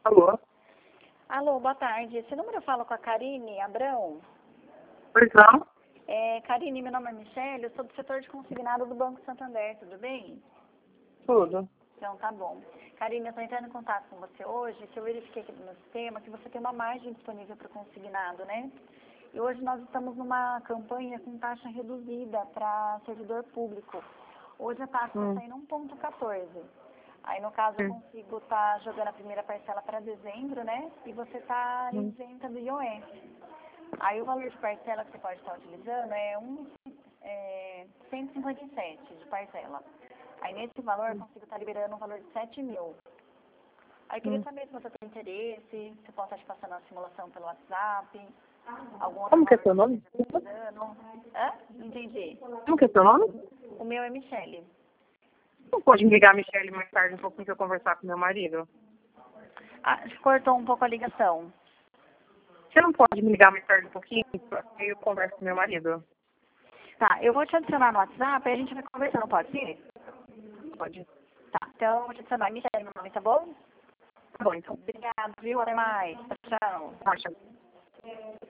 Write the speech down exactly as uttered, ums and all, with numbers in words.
Alô? Alô, boa tarde. Esse número eu falo com a Karine Abrão. Pois não? É, Karine, meu nome é Michele, eu sou do setor de consignado do Banco Santander, tudo bem? Tudo. Então, tá bom. Karine, eu estou entrando em contato com você hoje, que eu verifiquei aqui no meu sistema que você tem uma margem disponível para o consignado, né? E hoje nós estamos numa campanha com taxa reduzida para servidor público. Hoje a taxa está Hum. saindo um ponto quatorze. Aí, no caso, eu Hum. consigo estar jogando a primeira parcela para dezembro, né? E você está Hum. isenta do I O F. Aí, o valor de parcela que você pode estar utilizando é, um, é cento e cinquenta e sete de parcela. Aí, nesse valor, eu consigo estar liberando um valor de sete mil. Aí, eu queria Hum. saber se você tem interesse, se eu posso estar te passando a simulação pelo WhatsApp, algum outro Como que é valor seu que você nome? esteja precisando. Hã? Não entendi. Como que é seu nome? O meu é Michele. Não pode me ligar a Michelle mais tarde um pouquinho pra eu conversar com meu marido? Ah, cortou um pouco a ligação. Você não pode me ligar mais tarde um pouquinho pra que eu converso com meu marido? Tá, eu vou te adicionar no WhatsApp e a gente vai conversando, pode ser? Pode. Tá, então eu vou te adicionar. Michele, meu nome, tá bom? Tá bom, então. Obrigada, viu? Até mais. Tchau, tchau. Acha.